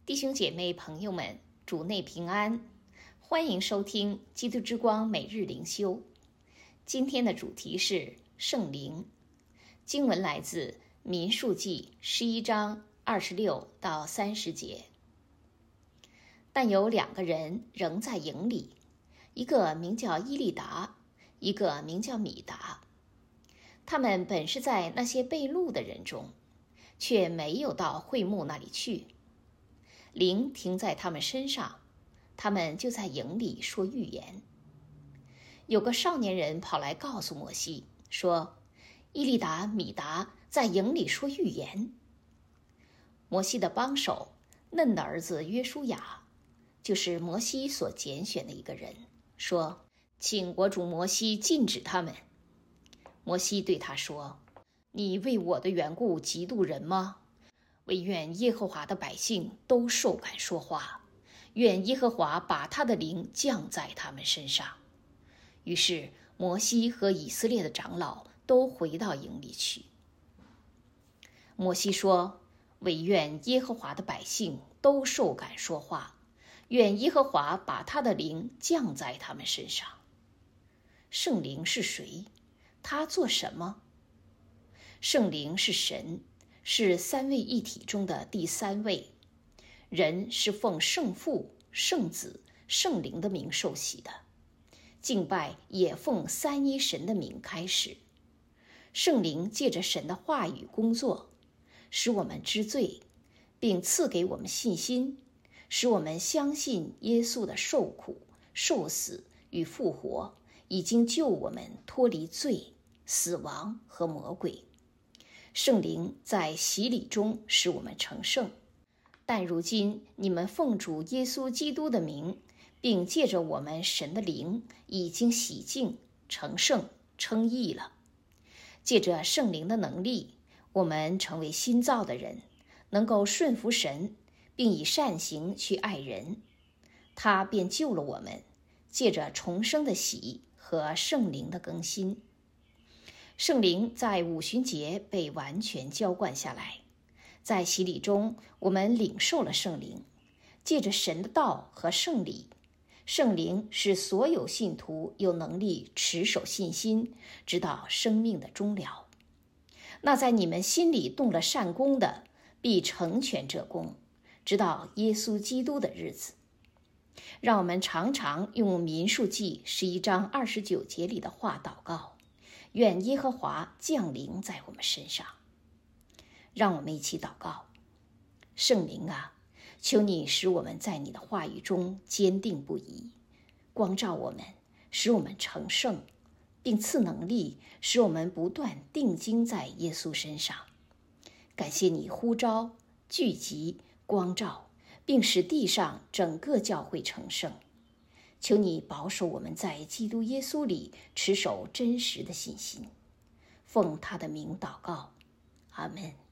弟兄姐妹朋友们，主内平安，欢迎收听基督之光每日灵修。今天的主题是圣灵。经文来自民数记11章26到30节。但有2个人仍在营里，一个名叫伊利达，一个名叫米达。他们本是在那些被掳的人中，却没有到会幕那里去。灵停在他们身上，他们就在营里说预言。有个少年人跑来告诉摩西说，伊利达、米达在营里说预言。摩西的帮手嫩的儿子约书亚，就是摩西所拣选的一个人，说，请国主摩西禁止他们。摩西对他说，你为我的缘故嫉妒人吗？惟愿耶和华的百姓都受感说话，愿耶和华把他的灵降在他们身上。于是摩西和以色列的长老都回到营里去。摩西说，惟愿耶和华的百姓都受感说话，愿耶和华把他的灵降在他们身上。圣灵是谁？他做什么？圣灵是神，是三位一体中的第三位。人是奉圣父、圣子、圣灵的名受洗的，敬拜也奉三一神的名开始。圣灵借着神的话语工作，使我们知罪，并赐给我们信心，使我们相信耶稣的受苦、受死与复活已经救我们脱离罪、死亡和魔鬼。圣灵在洗礼中使我们成圣，但如今你们奉主耶稣基督的名，并借着我们神的灵已经洗净、成圣、称义了。借着圣灵的能力，我们成为新造的人，能够顺服神，并以善行去爱人。他便救了我们，借着重生的洗和圣灵的更新。圣灵在五旬节被完全浇灌下来，在洗礼中我们领受了圣灵，借着神的道和圣礼，圣灵使所有信徒有能力持守信心，直到生命的终了。那在你们心里动了善功的，必成全这功，直到耶稣基督的日子。让我们常常用民数记11章29节里的话祷告，愿耶和华降临在我们身上。让我们一起祷告。圣灵啊，求你使我们在你的话语中坚定不移，光照我们，使我们成圣，并赐能力，使我们不断定睛在耶稣身上。感谢你呼召、聚集、光照，并使地上整个教会成圣。求你保守我们在基督耶稣里持守真实的信心。奉他的名祷告，阿们。